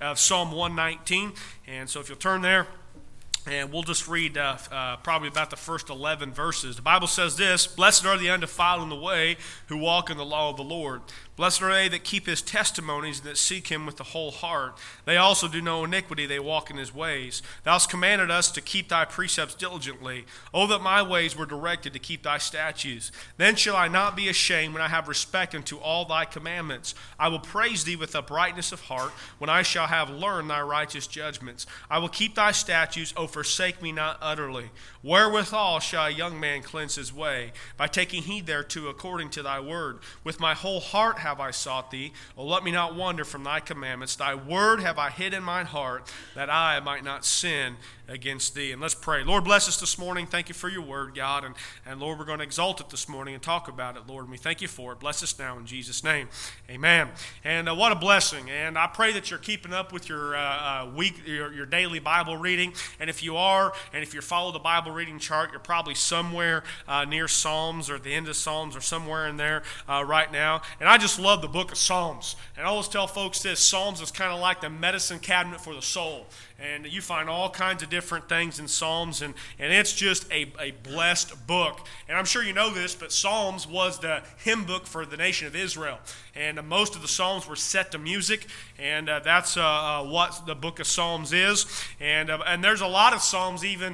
of Psalm 119. And so if you'll turn there, and we'll just read probably about the first 11 verses. The Bible says this: "Blessed are the undefiled in the way, who walk in the law of the Lord. Blessed are they that keep his testimonies, and that seek him with the whole heart. They also do no iniquity, they walk in his ways. Thou hast commanded us to keep thy precepts diligently. Oh, that my ways were directed to keep thy statutes. Then shall I not be ashamed when I have respect unto all thy commandments. I will praise thee with uprightness of heart, when I shall have learned thy righteous judgments. I will keep thy statutes, O forsake me not utterly. Wherewithal shall a young man cleanse his way? By taking heed thereto according to thy word. With my whole heart have I sought thee. O let me not wander from thy commandments. Thy word have I hid in mine heart, that I might not sin against thee." And let's pray. Lord, bless us this morning. Thank you for your word, God. And Lord, we're going to exalt it this morning and talk about it, Lord. And we thank you for it. Bless us now in Jesus' name. Amen. And what a blessing. And I pray that you're keeping up with your your daily Bible reading. And if you are, and if you follow the Bible reading chart, you're probably somewhere near Psalms or at the end of Psalms or somewhere in there right now. And I just love the book of Psalms. And I always tell folks this: Psalms is kind of like the medicine cabinet for the soul. And you find all kinds of different things in Psalms, and it's just a blessed book. And I'm sure you know this, but Psalms was the hymn book for the nation of Israel. And most of the Psalms were set to music, and that's what the book of Psalms is. And there's a lot of Psalms even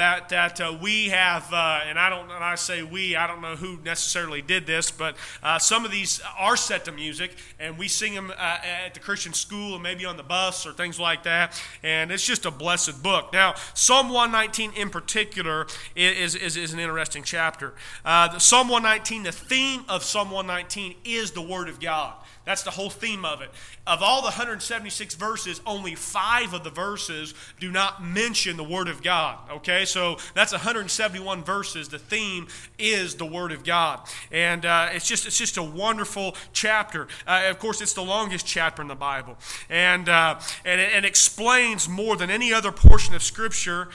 that we have, and I say we, I don't know who necessarily did this, but some of these are set to music, and we sing them at the Christian school and maybe on the bus or things like that. And it's just a blessed book. Now, Psalm 119 in particular is an interesting chapter. Psalm 119, the theme of Psalm 119 is the Word of God. That's the whole theme of it. Of all the 176 verses, only 5 of the verses do not mention the Word of God. Okay, so that's 171 verses. The theme is the Word of God, and it's just a wonderful chapter. Of course, it's the longest chapter in the Bible, and it explains more than any other portion of Scripture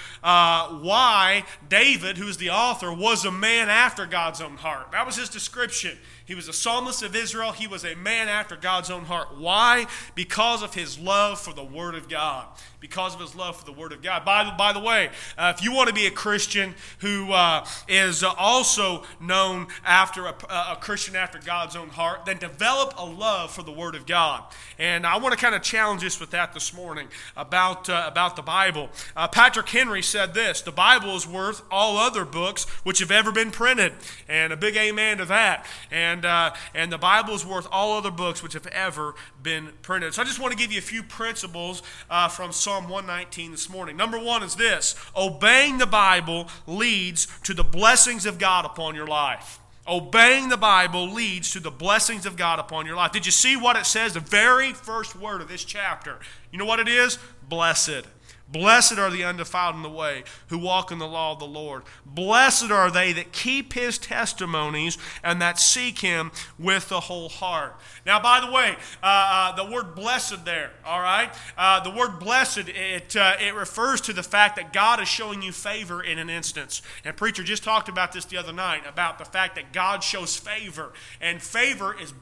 why David, who is the author, was a man after God's own heart. That was his description. He was a psalmist of Israel. He was a man after God's own heart. Why? Because of his love for the Word of God. Because of his love for the Word of God. By the way, if you want to be a Christian who is also known after a Christian after God's own heart, then develop a love for the Word of God. And I want to kind of challenge us with that this morning about the Bible. Patrick Henry said this: "The Bible is worth all other books which have ever been printed." And a big amen to that. And the Bible is worth all other books which have ever been printed. So I just want to give you a few principles from Psalm 119 this morning. Number one is this: obeying the Bible leads to the blessings of God upon your life. Obeying the Bible leads to the blessings of God upon your life. Did you see what it says? The very first word of this chapter. You know what it is? Blessed. Blessed are the undefiled in the way, who walk in the law of the Lord. Blessed are they that keep his testimonies and that seek him with the whole heart. Now, by the way, the word blessed there, all right? The word blessed, it refers to the fact that God is showing you favor in an instance. And preacher just talked about this the other night, about the fact that God shows favor. And favor is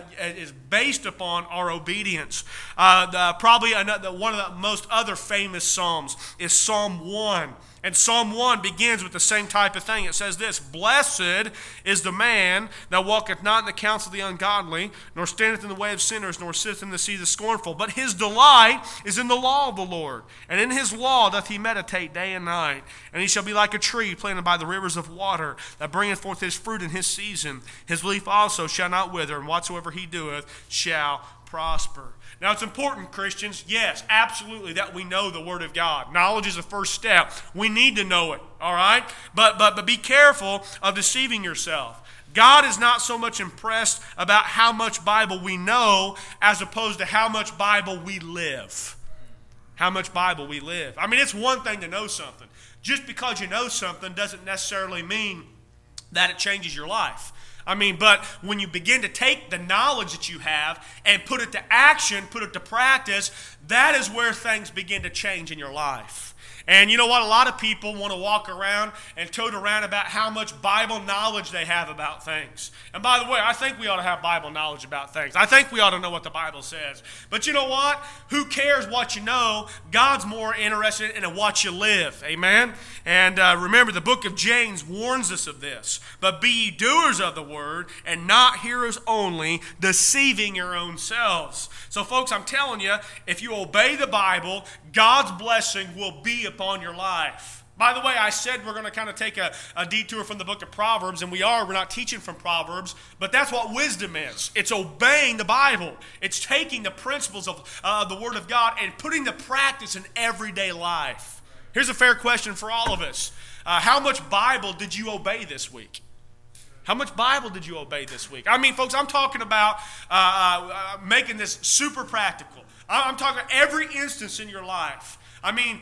based upon our obedience. Probably one of the most other famous Psalms is Psalm 1. And Psalm 1 begins with the same type of thing. It says this: "Blessed is the man that walketh not in the counsel of the ungodly, nor standeth in the way of sinners, nor sitteth in the seat of the scornful. But his delight is in the law of the Lord, and in his law doth he meditate day and night. And he shall be like a tree planted by the rivers of water, that bringeth forth his fruit in his season. His leaf also shall not wither, and whatsoever he doeth shall prosper." Now, it's important, Christians, yes, absolutely, that we know the Word of God. Knowledge is the first step. We need to know it, all right? But be careful of deceiving yourself. God is not so much impressed about how much Bible we know as opposed to how much Bible we live. How much Bible we live. I mean, it's one thing to know something. Just because you know something doesn't necessarily mean that it changes your life. I mean, but when you begin to take the knowledge that you have and put it to action, put it to practice, that is where things begin to change in your life. And you know what? A lot of people want to walk around and tote around about how much Bible knowledge they have about things. And by the way, I think we ought to have Bible knowledge about things. I think we ought to know what the Bible says. But you know what? Who cares what you know? God's more interested in what you live. Amen? And remember, the book of James warns us of this. But be ye doers of the word, and not hearers only, deceiving your own selves. So folks, I'm telling you, if you obey the Bible, God's blessing will be upon your life. By the way, I said we're going to kind of take a detour from the book of Proverbs, and we're not teaching from Proverbs, but that's what wisdom is. It's obeying the Bible. It's taking the principles of the Word of God and putting the practice in everyday life. Here's a fair question for all of us. How much Bible did you obey this week? How much Bible did you obey this week? I mean, folks, I'm talking about making this super practical. I'm talking every instance in your life. I mean,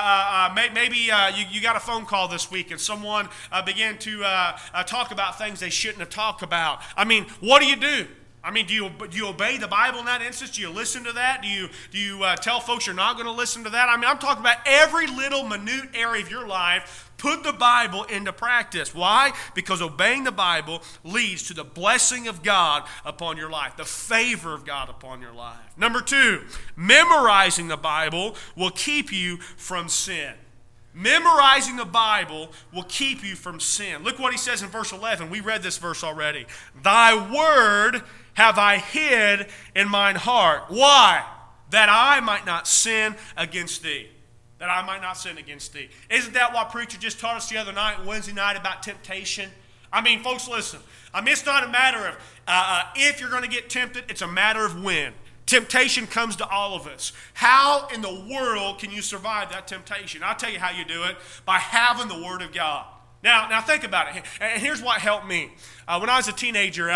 maybe you got a phone call this week and someone began to talk about things they shouldn't have talked about. I mean, what do? I mean, do you obey the Bible in that instance? Do you listen to that? Do you tell folks you're not going to listen to that? I mean, I'm talking about every little minute area of your life. Put the Bible into practice. Why? Because obeying the Bible leads to the blessing of God upon your life, the favor of God upon your life. Number 2, memorizing the Bible will keep you from sin. Memorizing the Bible will keep you from sin. Look what he says in verse 11. We read this verse already. Thy word have I hid in mine heart. Why? That I might not sin against thee. That I might not sin against thee. Isn't that what preacher just taught us the other night, Wednesday night, about temptation? I mean, folks, listen. I mean, it's not a matter of if you're going to get tempted. It's a matter of when. Temptation comes to all of us. How in the world can you survive that temptation? I'll tell you how you do it. By having the Word of God. Now think about it. And here's what helped me. When I was a teenager,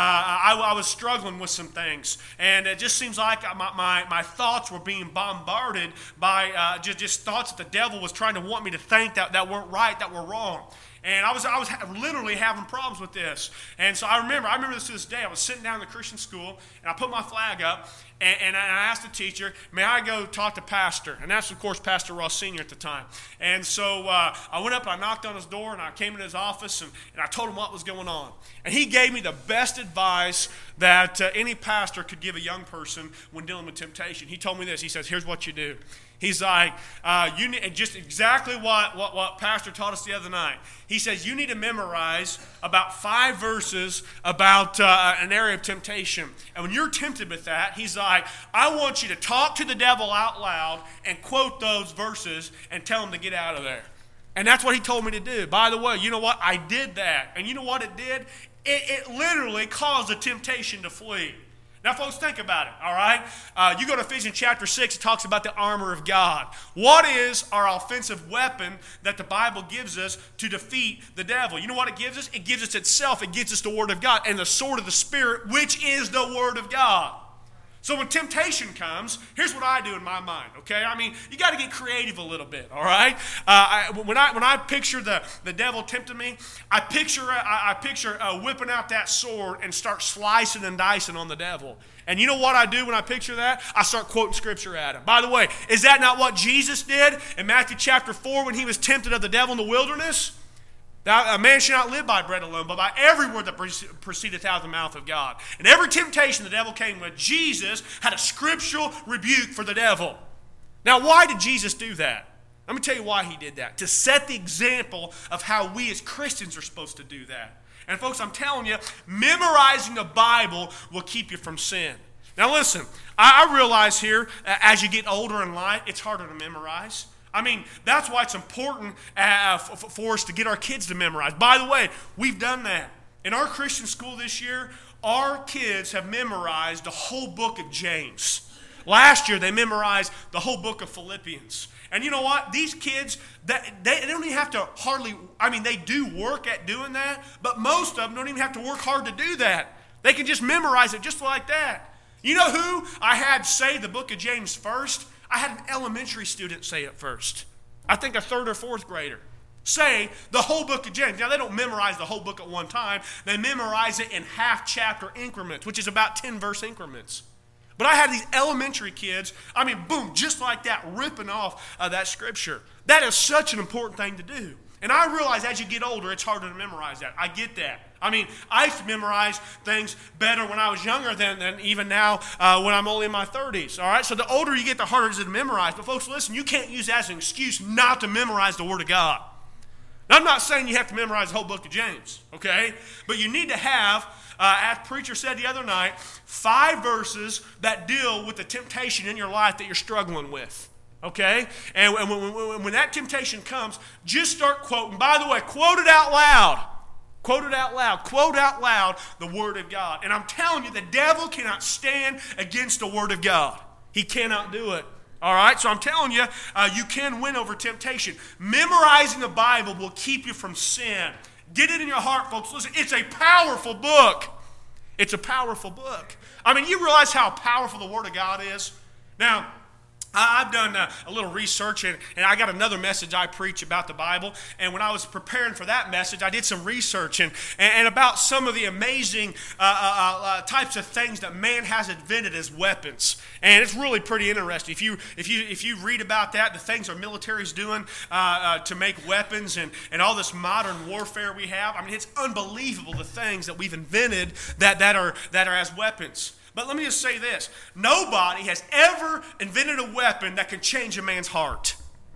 I was struggling with some things. And it just seems like my thoughts were being bombarded by just thoughts that the devil was trying to want me to think that weren't right, that were wrong. And I was literally having problems with this. And so I remember this to this day. I was sitting down in the Christian school, and I put my flag up, and I asked the teacher, may I go talk to Pastor? And that's, of course, Pastor Ross Sr. at the time. And so I went up and I knocked on his door, and I came in his office, and I told him what was going on. And he gave me the best advice that any pastor could give a young person when dealing with temptation. He told me this. He says, here's what you do. He's like, you need, just exactly what Pastor taught us the other night. He says, you need to memorize about 5 verses about an area of temptation. And when you're tempted with that, he's like, I want you to talk to the devil out loud and quote those verses and tell him to get out of there. And that's what he told me to do. By the way, you know what? I did that. And you know what it did? It literally caused the temptation to flee. Now, folks, think about it, all right? You go to Ephesians chapter 6, it talks about the armor of God. What is our offensive weapon that the Bible gives us to defeat the devil? You know what it gives us? It gives us itself. It gives us the Word of God and the sword of the Spirit, which is the Word of God. So when temptation comes, here's what I do in my mind, okay? I mean, you got to get creative a little bit, all right? When I picture the devil tempting me, I picture whipping out that sword and start slicing and dicing on the devil. And you know what I do when I picture that? I start quoting Scripture at him. By the way, is that not what Jesus did in Matthew chapter 4 when he was tempted of the devil in the wilderness? Now, a man shall not live by bread alone, but by every word that proceedeth out of the mouth of God. And every temptation the devil came with, Jesus had a scriptural rebuke for the devil. Now, why did Jesus do that? Let me tell you why he did that. To set the example of how we as Christians are supposed to do that. And folks, I'm telling you, memorizing the Bible will keep you from sin. Now listen, I realize here, as you get older in life, it's harder to memorize. I mean, that's why it's important for us to get our kids to memorize. By the way, we've done that. In our Christian school this year, our kids have memorized the whole book of James. Last year, they memorized the whole book of Philippians. And you know what? These kids, they don't even have to they do work at doing that, but most of them don't even have to work hard to do that. They can just memorize it just like that. You know who I had say the book of James first? I had an elementary student say it first. I think a 3rd or 4th grader. Say the whole book of James. Now, they don't memorize the whole book at one time. They memorize it in half-chapter increments, which is about 10-verse increments. But I had these elementary kids, boom, just like that, ripping off that scripture. That is such an important thing to do. And I realize as you get older, it's harder to memorize that. I get that. I used to memorize things better when I was younger than even now when I'm only in my 30s. All right? So the older you get, the harder it is to memorize. But folks, listen, you can't use that as an excuse not to memorize the Word of God. Now, I'm not saying you have to memorize the whole book of James, okay? But you need to have, as preacher said the other night, 5 verses that deal with the temptation in your life that you're struggling with. Okay? And when that temptation comes, just start quoting. By the way, quote it out loud. Quote it out loud. Quote out loud the Word of God. And I'm telling you, the devil cannot stand against the Word of God. He cannot do it. All right? So I'm telling you, you can win over temptation. Memorizing the Bible will keep you from sin. Get it in your heart, folks. Listen, it's a powerful book. It's a powerful book. You realize how powerful the Word of God is? Now, I've done a little research, and I got another message I preach about the Bible. And when I was preparing for that message, I did some research and about some of the amazing types of things that man has invented as weapons. And it's really pretty interesting. If you read about that, the things our military's doing to make weapons and all this modern warfare we have, it's unbelievable the things that we've invented that are as weapons. But let me just say this. Nobody has ever invented a weapon that can change a man's heart.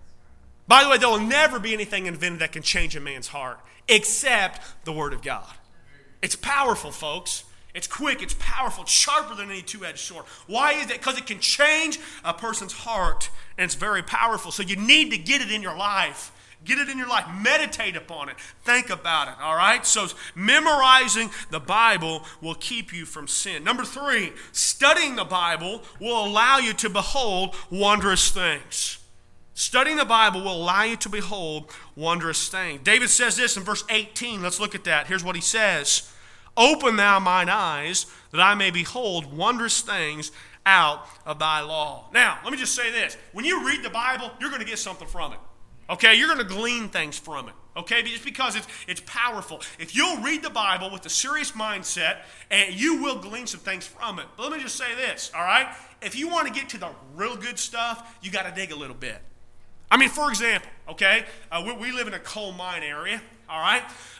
By the way, there will never be anything invented that can change a man's heart except the Word of God. It's powerful, folks. It's quick, it's powerful, it's sharper than any two-edged sword. Why is that? Because it can change a person's heart, and it's very powerful. So you need to get it in your life. Get it in your life. Meditate upon it. Think about it, all right? So memorizing the Bible will keep you from sin. Number 3, studying the Bible will allow you to behold wondrous things. Studying the Bible will allow you to behold wondrous things. David says this in verse 18. Let's look at that. Here's what he says. Open thou mine eyes, that I may behold wondrous things out of thy law. Now, let me just say this. When you read the Bible, you're going to get something from it. Okay, you're going to glean things from it. Okay, just because it's powerful. If you'll read the Bible with a serious mindset, and you will glean some things from it. But let me just say this, all right? If you want to get to the real good stuff, you got to dig a little bit. For example, okay, we live in a coal mine area, all right?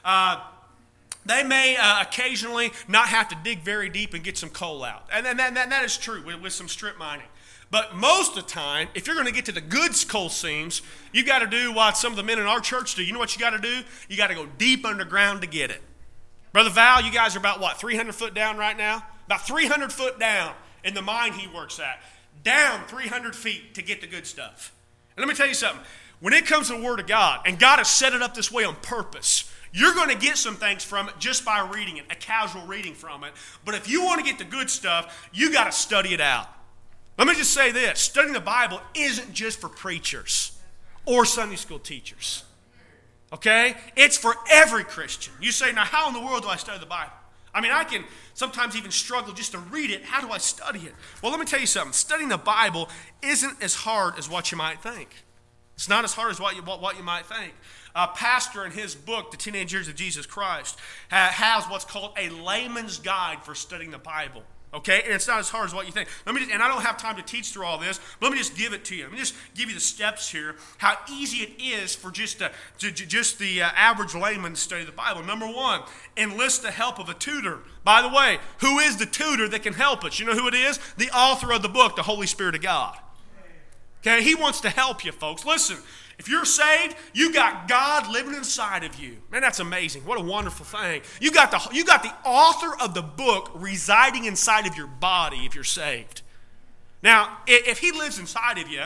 They may occasionally not have to dig very deep and get some coal out. And that is true with some strip mining. But most of the time, if you're going to get to the good coal seams, you got to do what some of the men in our church do. You know what you got to do? You got to go deep underground to get it. Brother Val, you guys are about, 300 foot down right now? About 300 foot down in the mine he works at. Down 300 feet to get the good stuff. And let me tell you something. When it comes to the Word of God, and God has set it up this way on purpose, you're going to get some things from it just by reading it, a casual reading from it. But if you want to get the good stuff, you got to study it out. Let me just say this. Studying the Bible isn't just for preachers or Sunday school teachers. Okay? It's for every Christian. You say, now how in the world do I study the Bible? I can sometimes even struggle just to read it. How do I study it? Well, let me tell you something. Studying the Bible isn't as hard as what you might think. It's not as hard as what you might think. A pastor in his book, The Teenage Years of Jesus Christ, has what's called a layman's guide for studying the Bible. Okay, and it's not as hard as what you think. And I don't have time to teach through all this, but let me just give it to you. Let me just give you the steps here, how easy it is for just the average layman to study the Bible. Number 1, enlist the help of a tutor. By the way, who is the tutor that can help us? You know who it is? The author of the book, the Holy Spirit of God. Okay, he wants to help you, folks. Listen, if you're saved, you got God living inside of you. Man, that's amazing. What a wonderful thing. You got the author of the book residing inside of your body if you're saved. Now, if he lives inside of you,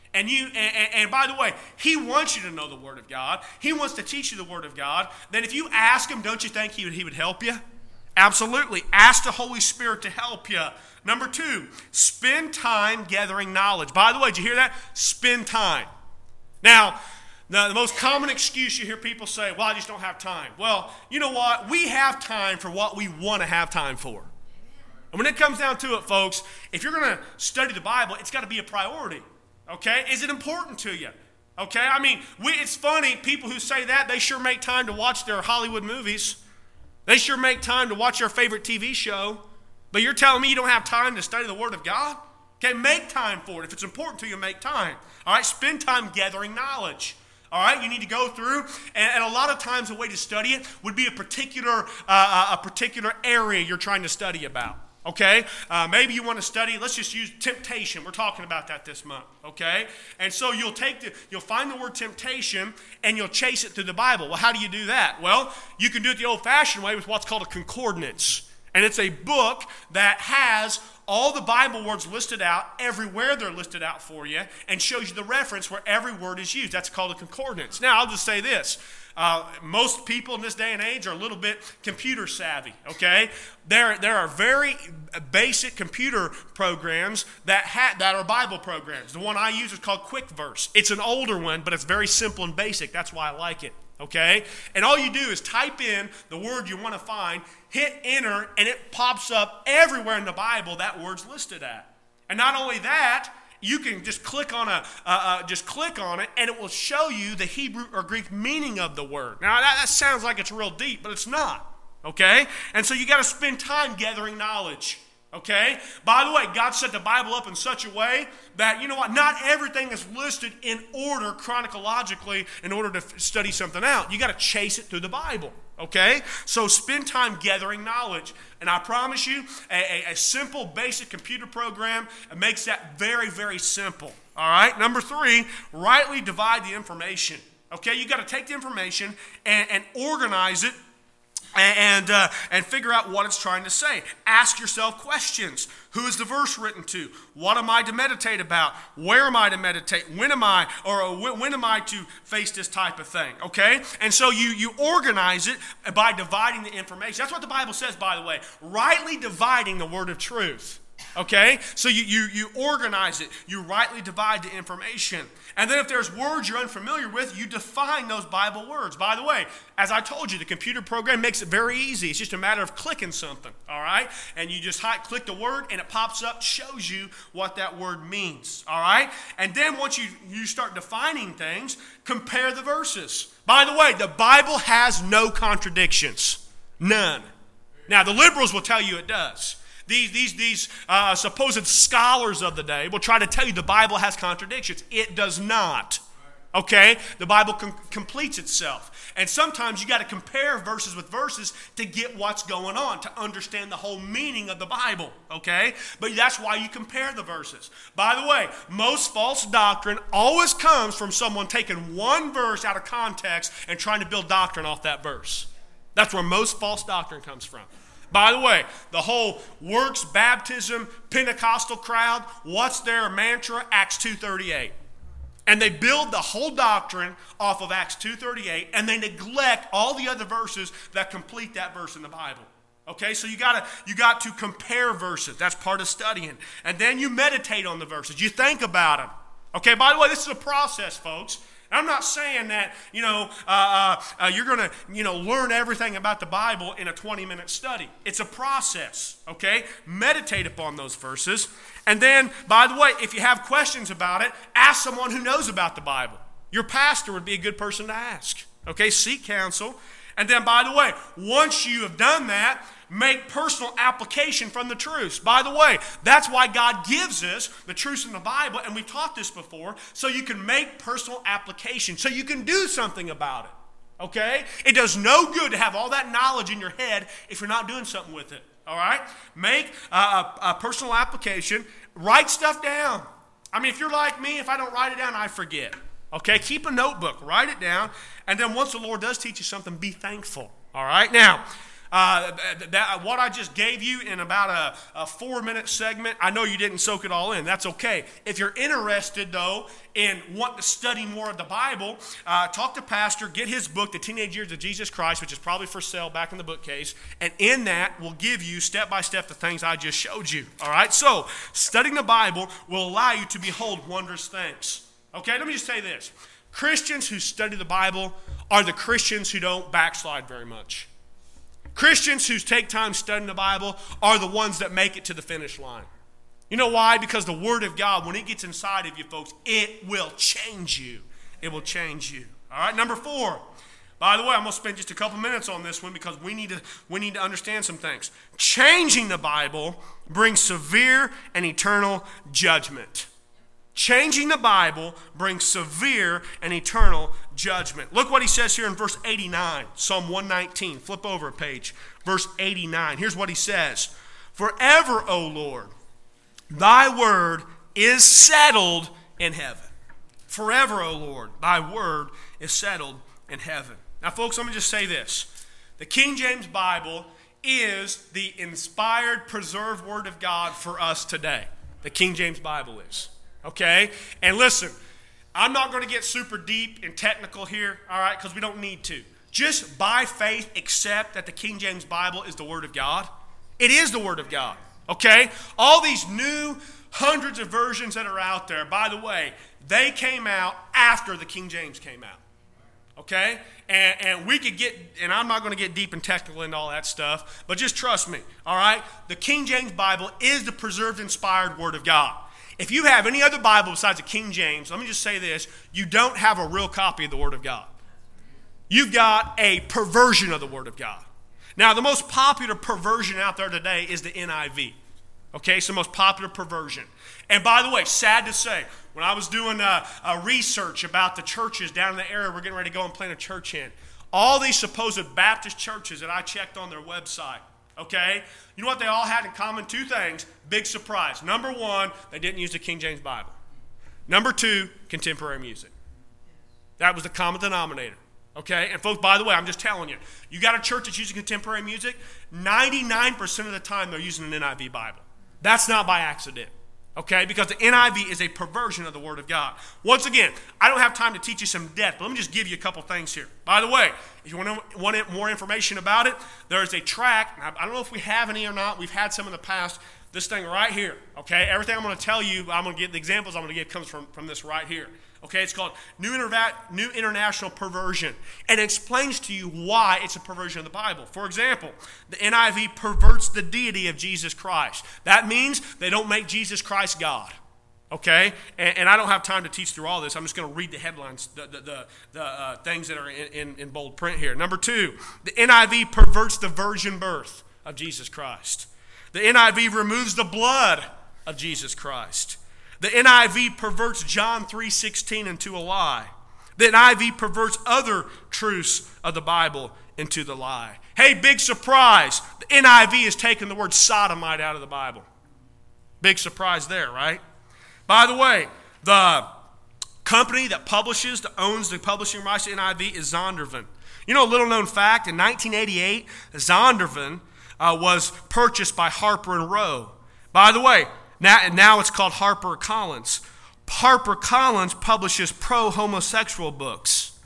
and by the way, he wants you to know the Word of God, he wants to teach you the Word of God, then if you ask him, don't you think he would help you? Absolutely. Ask the Holy Spirit to help you. Number 2, spend time gathering knowledge. By the way, did you hear that? Spend time. Now, the most common excuse you hear people say, well, I just don't have time. Well, you know what? We have time for what we want to have time for. And when it comes down to it, folks, if you're going to study the Bible, it's got to be a priority. Okay? Is it important to you? Okay? It's funny, people who say that, they sure make time to watch their Hollywood movies. They sure make time to watch their favorite TV show. But you're telling me you don't have time to study the Word of God? Okay, make time for it. If it's important to you, make time. All right, spend time gathering knowledge. All right, you need to go through, and a lot of times the way to study it would be a particular area you're trying to study about. Okay, maybe you want to study. Let's just use temptation. We're talking about that this month. Okay, and so you'll find the word temptation and you'll chase it through the Bible. Well, how do you do that? Well, you can do it the old-fashioned way with what's called a concordance, and it's a book that has all the Bible words listed out, everywhere they're listed out for you, and shows you the reference where every word is used. That's called a concordance. Now, I'll just say this. Most people in this day and age are a little bit computer savvy, okay? There are very basic computer programs that are Bible programs. The one I use is called QuickVerse. It's an older one, but it's very simple and basic. That's why I like it. Okay? And all you do is type in the word you want to find, hit enter, and it pops up everywhere in the Bible that word's listed at. And not only that, you can just click on it, and it will show you the Hebrew or Greek meaning of the word. Now, that sounds like it's real deep, but it's not. Okay? And so you got to spend time gathering knowledge. Okay? By the way, God set the Bible up in such a way that, you know what, not everything is listed in order chronologically in order to study something out. You got to chase it through the Bible. Okay? So spend time gathering knowledge. And I promise you, a simple, basic computer program makes that very, very simple. All right? Number 3, rightly divide the information. Okay? You got to take the information and organize it and figure out what it's trying to say. Ask yourself questions. Who is the verse written to? What am I to meditate about? Where am I to meditate? When am I to face this type of thing? Okay? And so you organize it by dividing the information. That's what the Bible says, by the way. Rightly dividing the word of truth. Okay? So you organize it. You rightly divide the information. And then if there's words you're unfamiliar with, you define those Bible words. By the way, as I told you, the computer program makes it very easy. It's just a matter of clicking something, all right? And you just click the word, and it pops up, shows you what that word means, all right? And then once you start defining things, compare the verses. By the way, the Bible has no contradictions. None. Now, the liberals will tell you it does. These supposed scholars of the day will try to tell you the Bible has contradictions. It does not. Okay? The Bible completes itself. And sometimes you got to compare verses with verses to get what's going on, to understand the whole meaning of the Bible. Okay? But that's why you compare the verses. By the way, most false doctrine always comes from someone taking one verse out of context and trying to build doctrine off that verse. That's where most false doctrine comes from. By the way, the whole works, baptism, Pentecostal crowd, what's their mantra? Acts 2:38. And they build the whole doctrine off of Acts 2:38, and they neglect all the other verses that complete that verse in the Bible. Okay, so you got to compare verses. That's part of studying. And then you meditate on the verses. You think about them. Okay, by the way, this is a process, folks. I'm not saying that, you're going to, learn everything about the Bible in a 20-minute study. It's a process, okay? Meditate upon those verses. And then, by the way, if you have questions about it, ask someone who knows about the Bible. Your pastor would be a good person to ask, okay? Seek counsel. And then, by the way, once you have done that, make personal application from the truths. By the way, that's why God gives us the truths in the Bible, and we've taught this before, so you can make personal application, so you can do something about it. Okay? It does no good to have all that knowledge in your head if you're not doing something with it. All right? Make a personal application. Write stuff down. I mean, if you're like me, if I don't write it down, I forget. Okay? Keep a notebook. Write it down. And then once the Lord does teach you something, be thankful. All right? Now, what I just gave you in about a 4-minute segment, I know you didn't soak it all in. That's okay. If you're interested, though, in wanting to study more of the Bible, talk to Pastor, get his book, The Teenage Years of Jesus Christ, which is probably for sale back in the bookcase. And in that, we'll give you step-by-step the things I just showed you. All right? So, studying the Bible will allow you to behold wondrous things. Okay? Let me just say this. Christians who study the Bible are the Christians who don't backslide very much. Christians who take time studying the Bible are the ones that make it to the finish line. You know why? Because the Word of God, when it gets inside of you, folks, it will change you. It will change you. All right, number 4, By the way, I'm going to spend just a couple minutes on this one because we need to understand some things. Changing the Bible brings severe and eternal judgment. Changing the Bible brings severe and eternal judgment. Look what he says here in verse 89, Psalm 119. Flip over a page. Verse 89. Here's what he says. Forever, O Lord, thy word is settled in heaven. Forever, O Lord, thy word is settled in heaven. Now, folks, let me just say this. The King James Bible is the inspired, preserved word of God for us today. The King James Bible is. Okay? And listen, I'm not going to get super deep and technical here, all right, because we don't need to. Just by faith accept that the King James Bible is the Word of God. It is the Word of God, okay? All these new hundreds of versions that are out there, by the way, they came out after the King James came out, okay? And we could get, and I'm not going to get deep and technical into all that stuff, but just trust me, all right? The King James Bible is the preserved, inspired Word of God. If you have any other Bible besides the King James, let me just say this, you don't have a real copy of the Word of God. You've got a perversion of the Word of God. Now, the most popular perversion out there today is the NIV. Okay, it's the most popular perversion. And by the way, sad to say, when I was doing a research about the churches down in the area we're getting ready to go and plant a church in, all these supposed Baptist churches that I checked on their website, okay, you know what they all had in common? Two things. Big surprise. Number one, they didn't use the King James Bible. Number two, contemporary music. That was the common denominator. Okay? And folks, by the way, I'm just telling you, you got a church that's using contemporary music, 99% of the time they're using an NIV Bible. That's not by accident. Okay? Because the NIV is a perversion of the Word of God. Once again, I don't have time to teach you some depth, but let me just give you a couple things here. By the way, if you want more information about it, there's a track. I don't know if we have any or not. We've had some in the past. This thing right here. Okay? Everything I'm going to tell you, I'm going to give the examples I'm going to give comes from this right here. Okay? It's called New International Perversion. And it explains to you why it's a perversion of the Bible. For example, the NIV perverts the deity of Jesus Christ. That means they don't make Jesus Christ God. Okay? And I don't have time to teach through all this. I'm just going to read the headlines, the things that are in bold print here. Number two, the NIV perverts the virgin birth of Jesus Christ. The NIV removes the blood of Jesus Christ. The NIV perverts John 3:16 into a lie. The NIV perverts other truths of the Bible into the lie. Hey, big surprise. The NIV has taken the word sodomite out of the Bible. Big surprise there, right? By the way, the company that owns the publishing rights to NIV is Zondervan. You know a little known fact, in 1988, Zondervan was purchased by Harper & Row. By the way, now it's called HarperCollins. HarperCollins publishes pro-homosexual books.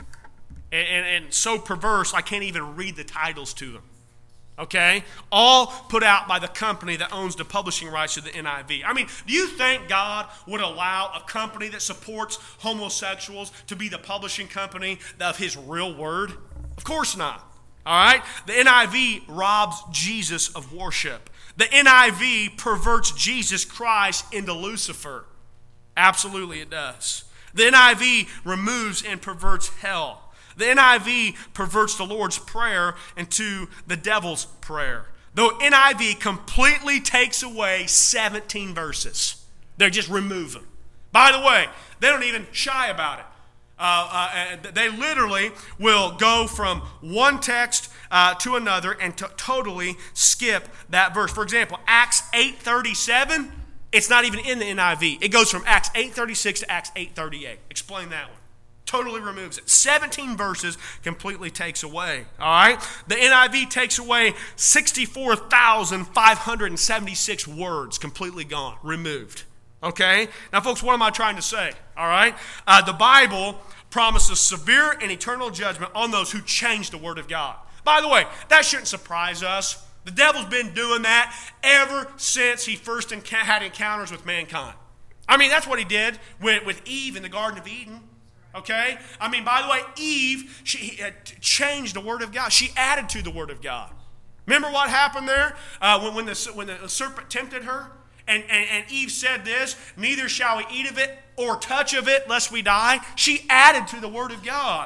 And so perverse, I can't even read the titles to them. Okay? All put out by the company that owns the publishing rights to the NIV. I mean, do you think God would allow a company that supports homosexuals to be the publishing company of His real word? Of course not. All right? The NIV robs Jesus of worship. The NIV perverts Jesus Christ into Lucifer. Absolutely it does. The NIV removes and perverts hell. The NIV perverts the Lord's Prayer into the devil's prayer. The NIV completely takes away 17 verses. They just remove them. By the way, they don't even shy about it. They literally will go from one text to another and totally skip that verse. For example, Acts 8:37, it's not even in the NIV. It goes from Acts 8:36 to Acts 8:38. Explain that one. Totally removes it. 17 verses completely takes away. All right? The NIV takes away 64,576 words, completely gone, removed. Okay? Now, folks, what am I trying to say? All right? The Bible promises severe and eternal judgment on those who change the Word of God. By the way, that shouldn't surprise us. The devil's been doing that ever since he first had encounters with mankind. I mean, that's what he did with Eve in the Garden of Eden. Okay? I mean, by the way, Eve, she changed the Word of God. She added to the Word of God. Remember what happened there when the serpent tempted her? And Eve said this, neither shall we eat of it or touch of it lest we die. She added to the Word of God.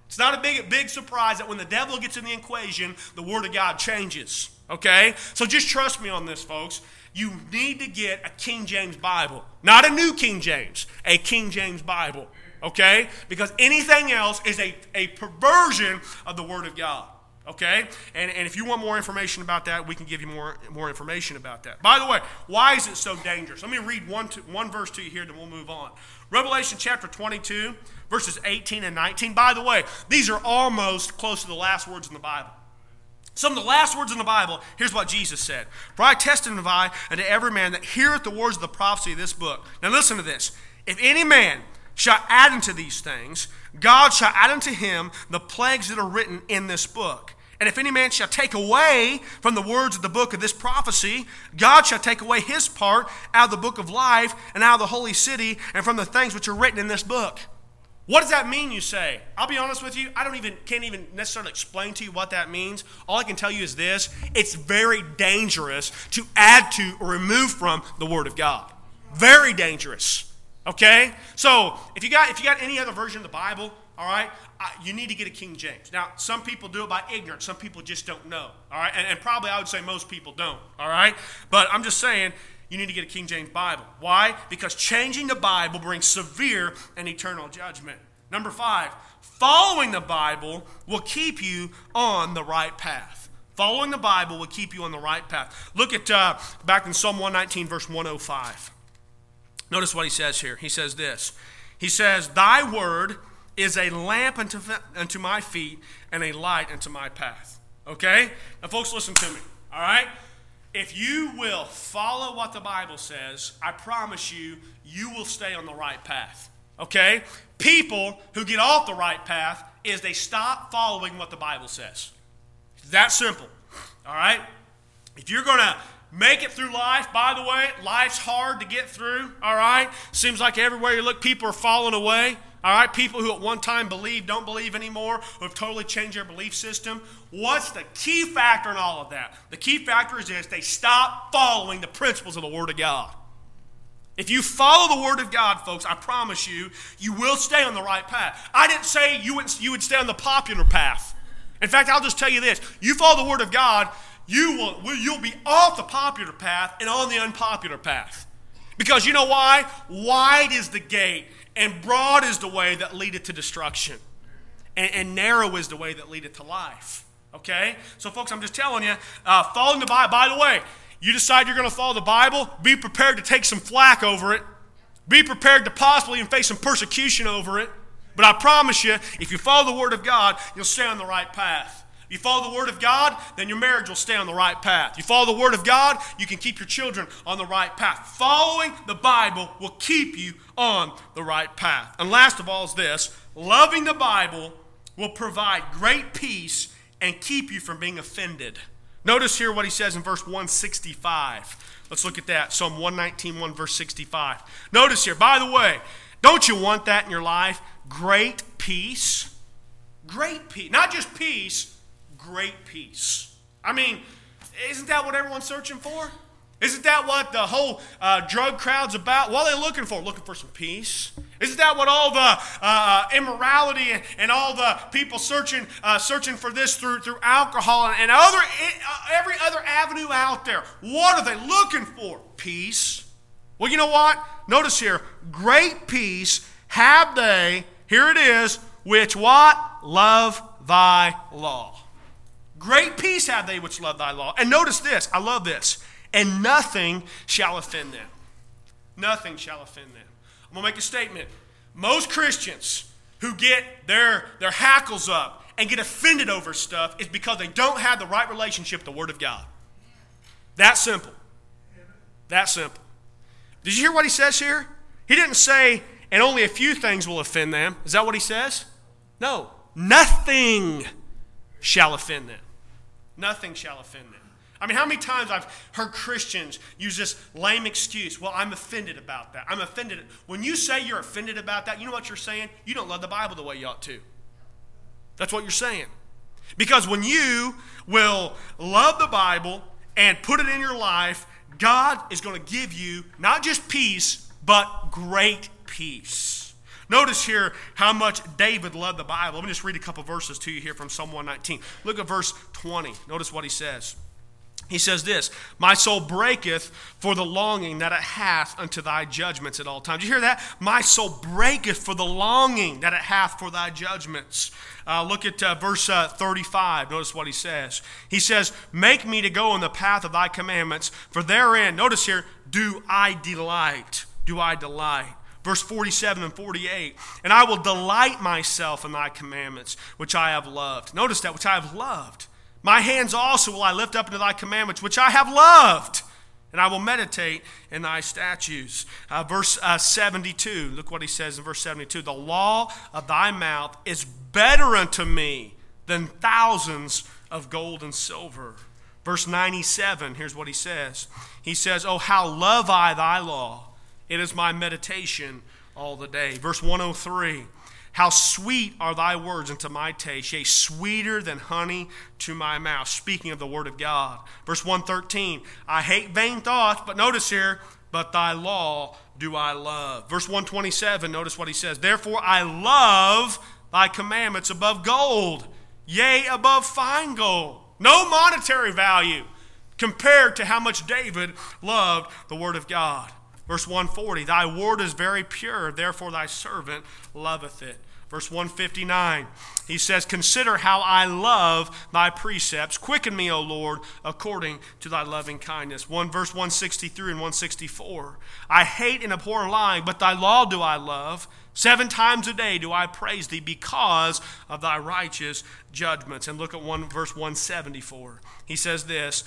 It's not a big surprise that when the devil gets in the equation, the Word of God changes. Okay? So just trust me on this, folks. You need to get a King James Bible. Not a New King James. A King James Bible. Okay? Because anything else is a perversion of the Word of God. Okay? And if you want more information about that, we can give you more information about that. By the way, why is it so dangerous? Let me read one verse to you here, then we'll move on. Revelation chapter 22, verses 18 and 19. By the way, these are almost close to the last words in the Bible. Some of the last words in the Bible, here's what Jesus said. For I testify unto every man that heareth the words of the prophecy of this book. Now listen to this. If any man shall add unto these things, God shall add unto him the plagues that are written in this book. And if any man shall take away from the words of the book of this prophecy, God shall take away his part out of the book of life and out of the holy city and from the things which are written in this book. What does that mean, you say? I'll be honest with you, can't even necessarily explain to you what that means. All I can tell you is this: it's very dangerous to add to or remove from the Word of God. Very dangerous. Okay? So if you got any other version of the Bible, all right, you need to get a King James. Now, some people do it by ignorance. Some people just don't know. All right? And probably I would say most people don't. All right? But I'm just saying, you need to get a King James Bible. Why? Because changing the Bible brings severe and eternal judgment. Number 5, following the Bible will keep you on the right path. Following the Bible will keep you on the right path. Look at back in Psalm 119, verse 105. Notice what he says here. He says this. He says, Thy word is a lamp unto my feet and a light unto my path. Okay? Now, folks, listen to me. All right? If you will follow what the Bible says, I promise you, you will stay on the right path. Okay? People who get off the right path is they stop following what the Bible says. It's that simple. All right? If you're going to make it through life, by the way, life's hard to get through. All right? Seems like everywhere you look, people are falling away. All right, people who at one time believed don't believe anymore, who have totally changed their belief system. What's the key factor in all of that? The key factor is this: they stop following the principles of the Word of God. If you follow the Word of God, folks, I promise you, you will stay on the right path. I didn't say you would stay on the popular path. In fact, I'll just tell you this: you follow the Word of God, you'll be off the popular path and on the unpopular path. Because you know why? Wide is the gate, and broad is the way that leadeth to destruction. And narrow is the way that leadeth to life. Okay? So, folks, I'm just telling you, following the Bible, by the way, you decide you're going to follow the Bible, be prepared to take some flack over it. Be prepared to possibly even face some persecution over it. But I promise you, if you follow the Word of God, you'll stay on the right path. If you follow the Word of God, then your marriage will stay on the right path. You follow the Word of God, you can keep your children on the right path. Following the Bible will keep you on the right path. And last of all is this: loving the Bible will provide great peace and keep you from being offended. Notice here what he says in verse 165. Let's look at that. Psalm 119, verse 65. Notice here, by the way, don't you want that in your life? Great peace. Great peace. Not just peace, great peace. I mean, isn't that what everyone's searching for? Isn't that what the whole drug crowd's about? What are they looking for? Looking for some peace. Isn't that what all the immorality and all the people searching for this through alcohol and every other avenue out there? What are they looking for? Peace. Well, you know what? Notice here, great peace have they, here it is, which what? Love thy law. Great peace have they which love thy law. And notice this, I love this. And nothing shall offend them. Nothing shall offend them. I'm going to make a statement. Most Christians who get their hackles up and get offended over stuff is because they don't have the right relationship with the Word of God. That simple. That simple. Did you hear what he says here? He didn't say, and only a few things will offend them. Is that what he says? No. Nothing shall offend them. Nothing shall offend them. I mean, how many times I've heard Christians use this lame excuse? Well, I'm offended about that. I'm offended. When you say you're offended about that, you know what you're saying? You don't love the Bible the way you ought to. That's what you're saying. Because when you will love the Bible and put it in your life, God is going to give you not just peace, but great peace. Notice here how much David loved the Bible. Let me just read a couple verses to you here from Psalm 119. Look at verse 20. Notice what he says. He says this, my soul breaketh for the longing that it hath unto thy judgments at all times. You hear that? My soul breaketh for the longing that it hath for thy judgments. Look at verse 35. Notice what he says. He says, make me to go in the path of thy commandments, for therein, notice here, do I delight. Do I delight. Verse 47 and 48, and I will delight myself in thy commandments, which I have loved. Notice that, which I have loved. My hands also will I lift up into thy commandments, which I have loved, and I will meditate in thy statutes. Verse 72, look what he says in verse 72. The law of thy mouth is better unto me than thousands of gold and silver. Verse 97, here's what he says. He says, oh, how love I thy law. It is my meditation all the day. Verse 103. How sweet are thy words unto my taste, yea, sweeter than honey to my mouth. Speaking of the word of God. Verse 113, I hate vain thoughts, but notice here, but thy law do I love. Verse 127, notice what he says. Therefore I love thy commandments above gold, yea, above fine gold. No monetary value compared to how much David loved the word of God. Verse 140, thy word is very pure, therefore thy servant loveth it. Verse 159, he says, consider how I love thy precepts. Quicken me, O Lord, according to thy loving kindness. Verse 163 and 164, I hate and abhor lying, but thy law do I love. 7 times a day do I praise thee because of thy righteous judgments. And look at verse 174. He says this,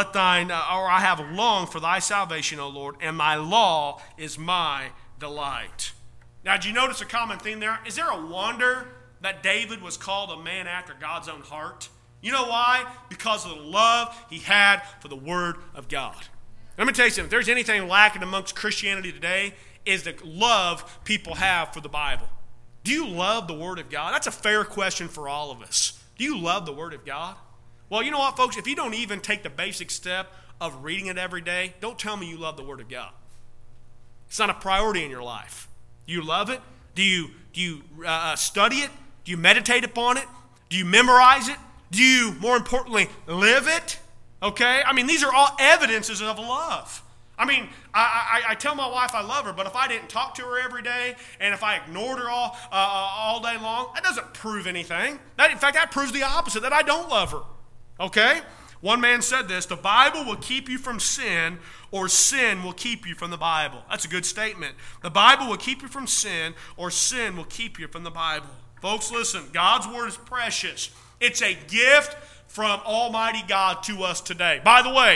I have longed for thy salvation, O Lord, and thy law is my delight. Now, did you notice a common theme there? Is there a wonder that David was called a man after God's own heart? You know why? Because of the love he had for the Word of God. Let me tell you something. If there's anything lacking amongst Christianity today, is the love people have for the Bible. Do you love the Word of God? That's a fair question for all of us. Do you love the Word of God? Well, you know what, folks? If you don't even take the basic step of reading it every day, don't tell me you love the Word of God. It's not a priority in your life. Do you love it? Do you study it? Do you meditate upon it? Do you memorize it? Do you, more importantly, live it? Okay? I mean, these are all evidences of love. I mean, I tell my wife I love her, but if I didn't talk to her every day and if I ignored her all day long, that doesn't prove anything. In fact, that proves the opposite, that I don't love her. Okay? One man said this, the Bible will keep you from sin, or sin will keep you from the Bible. That's a good statement. The Bible will keep you from sin, or sin will keep you from the Bible. Folks, listen, God's Word is precious. It's a gift from Almighty God to us today. By the way,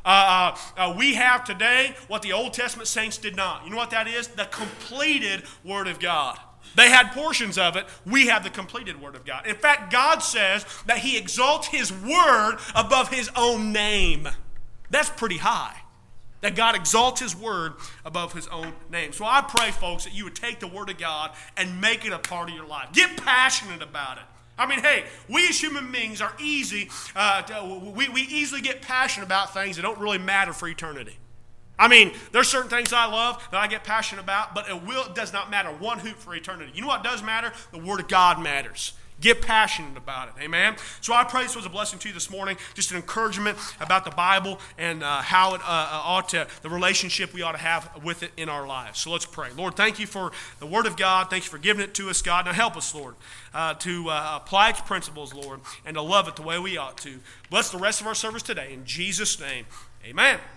we have today what the Old Testament saints did not. You know what that is? The completed Word of God. They had portions of it. We have the completed Word of God. In fact, God says that He exalts His Word above His own name. That's pretty high. That God exalts His Word above His own name. So I pray, folks, that you would take the Word of God and make it a part of your life. Get passionate about it. I mean, hey, we as human beings are easy. We easily get passionate about things that don't really matter for eternity. I mean, there's certain things I love that I get passionate about, but it does not matter one hoot for eternity. You know what does matter? The Word of God matters. Get passionate about it. Amen? So I pray this was a blessing to you this morning. Just an encouragement about the Bible and how it ought to, the relationship we ought to have with it in our lives. So let's pray. Lord, thank you for the Word of God. Thank you for giving it to us, God. Now help us, Lord, to apply its principles, Lord, and to love it the way we ought to. Bless the rest of our service today. In Jesus' name, amen.